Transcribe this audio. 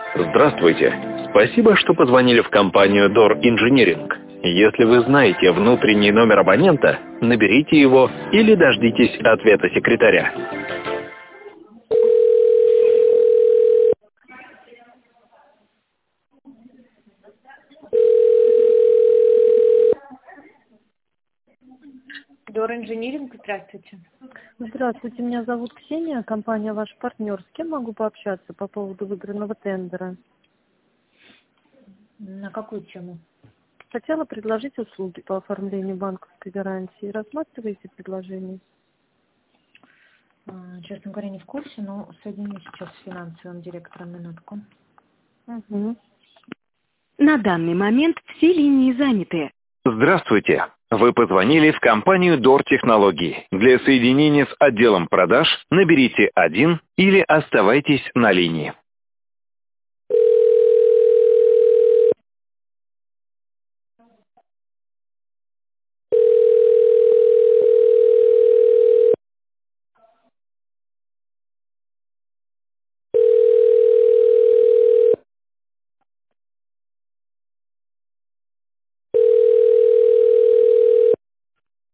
Здравствуйте. Спасибо, что позвонили в компанию Door Engineering. Если вы знаете внутренний номер абонента, наберите его или дождитесь ответа секретаря. Door Engineering, здравствуйте. Здравствуйте, меня зовут Ксения, компания «Ваш партнер». С кем могу пообщаться по поводу выигранного тендера? На какую тему? Хотела предложить услуги по оформлению банковской гарантии. Рассматриваете предложение? Честно говоря, не в курсе, но соединю сейчас с финансовым директором, минутку. Угу. На данный момент все линии заняты. Здравствуйте. Вы позвонили в компанию Door Технологии. Для соединения с отделом продаж наберите 1 или оставайтесь на линии.